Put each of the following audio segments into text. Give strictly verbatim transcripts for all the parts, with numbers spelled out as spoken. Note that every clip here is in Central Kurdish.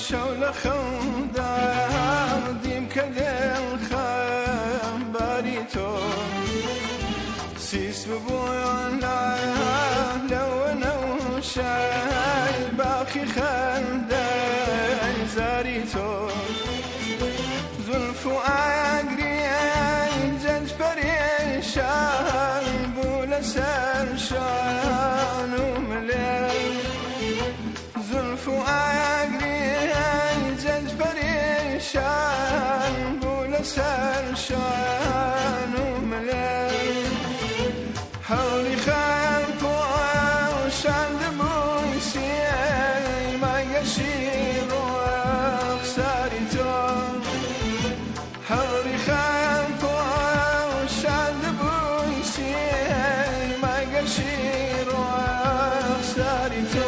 شەو لە خەودا دیم کە دڵخەم باری تۆ سیس ببوویان لەوە نەوشای باقی خەندەی زاری تۆ زولف و ئاگریای جەنج پەرێشان بوو لەسەر شان و ملێ زولف و ئاگریای جەنج پەرێشان بوو لەسەر شان و ملێ هەوڵی خەم پۆشاندبووی سێمای گەشی ڕۆخساری تۆ هەوڵی خەم پۆشاندبووی سێمای گەشی ڕۆخساری تۆ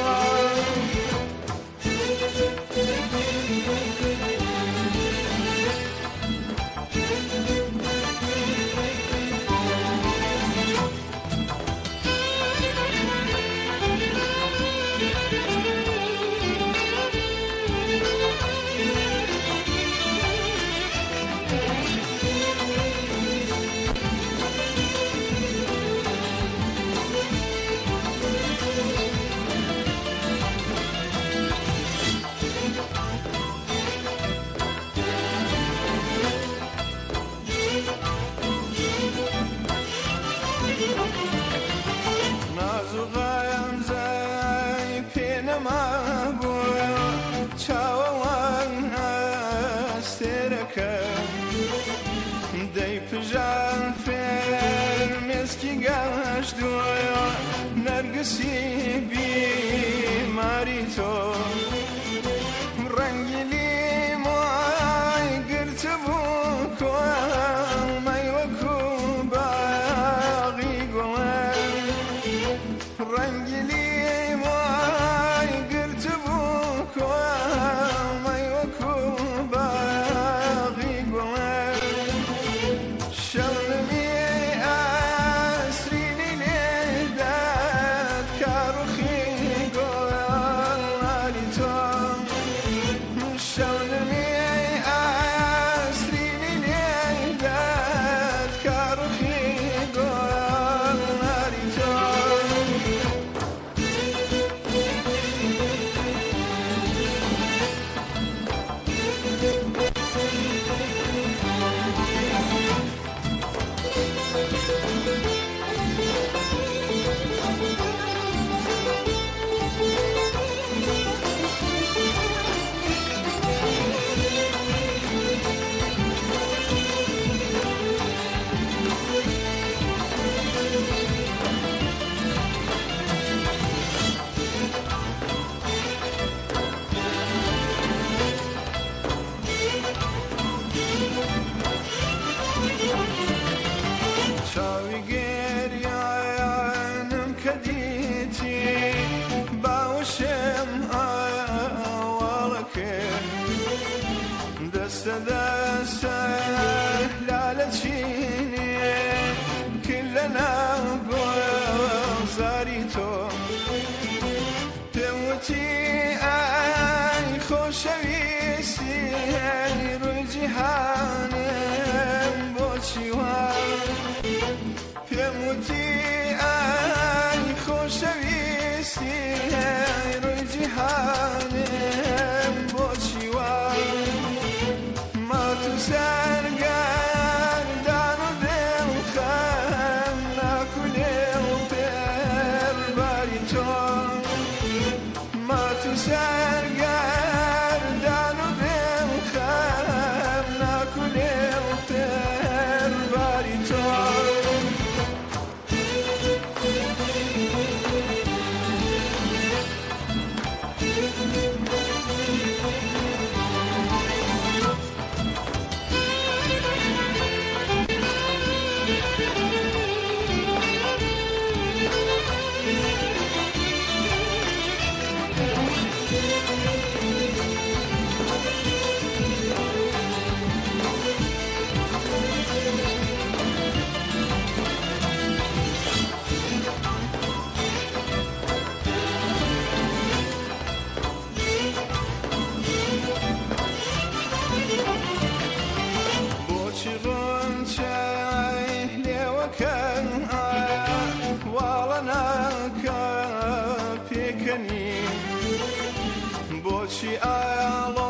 دەی پژان فێرمێسکی گەشتووە نەرگسی بیماری تۆ ڕەنگی لیمۆی گرتبوو کۆمەی وەکو باغی گوڵێ ڕەنگی لیمۆی گرتبوو کۆمەی وەکو باغی گوڵێ دەستە دەستە لالە چینێ کرد لە ناو گۆزاری تۆ پێم وتی ئای خۆشەویستی ڕووی جیهانم بۆچی وا پێم وتی ئای خۆشەویستی ڕووی جیهانم بۆچی وا سەرگەردان و دڵخەم ناکولێ و پێرباری تۆ مات و سەرگەردان و دڵخەم she I